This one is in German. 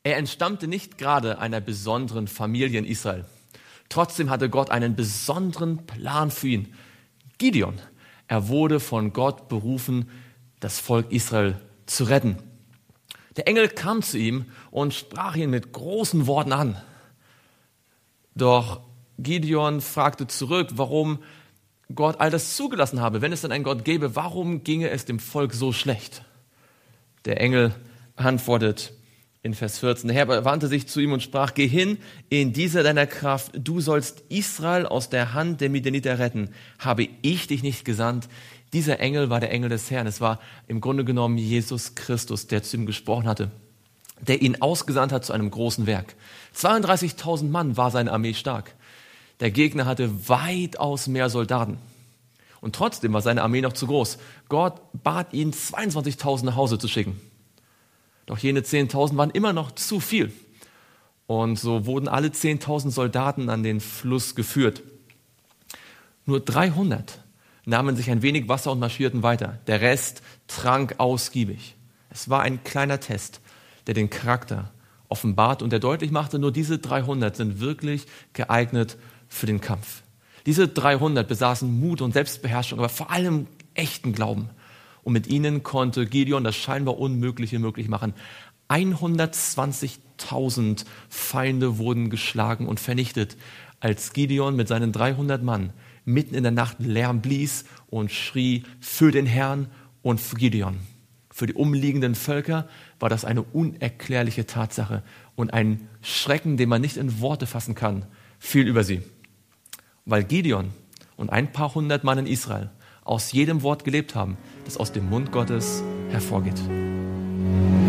Er entstammte nicht gerade einer besonderen Familie in Israel. Trotzdem hatte Gott einen besonderen Plan für ihn. Gideon, er wurde von Gott berufen, das Volk Israel zu retten. Der Engel kam zu ihm und sprach ihn mit großen Worten an. Doch Gideon fragte zurück, warum Gott all das zugelassen habe. Wenn es denn einen Gott gäbe, warum ginge es dem Volk so schlecht? Der Engel antwortet in Vers 14, der Herr wandte sich zu ihm und sprach, geh hin in dieser deiner Kraft, du sollst Israel aus der Hand der Midianiter retten. Habe ich dich nicht gesandt? Dieser Engel war der Engel des Herrn. Es war im Grunde genommen Jesus Christus, der zu ihm gesprochen hatte, der ihn ausgesandt hat zu einem großen Werk. 32.000 Mann war seine Armee stark. Der Gegner hatte weitaus mehr Soldaten. Und trotzdem war seine Armee noch zu groß. Gott bat ihn, 22.000 nach Hause zu schicken. Doch jene 10.000 waren immer noch zu viel. Und so wurden alle 10.000 Soldaten an den Fluss geführt. Nur 300 nahmen sich ein wenig Wasser und marschierten weiter. Der Rest trank ausgiebig. Es war ein kleiner Test, der den Charakter offenbart und der deutlich machte, nur diese 300 sind wirklich geeignet für den Kampf. Diese 300 besaßen Mut und Selbstbeherrschung, aber vor allem echten Glauben. Und mit ihnen konnte Gideon das scheinbar Unmögliche möglich machen. 120.000 Feinde wurden geschlagen und vernichtet, als Gideon mit seinen 300 Mann mitten in der Nacht Lärm blies und schrie für den Herrn und für Gideon. Für die umliegenden Völker war das eine unerklärliche Tatsache und ein Schrecken, den man nicht in Worte fassen kann, fiel über sie. Weil Gideon und ein paar hundert Mann in Israel aus jedem Wort gelebt haben, das aus dem Mund Gottes hervorgeht.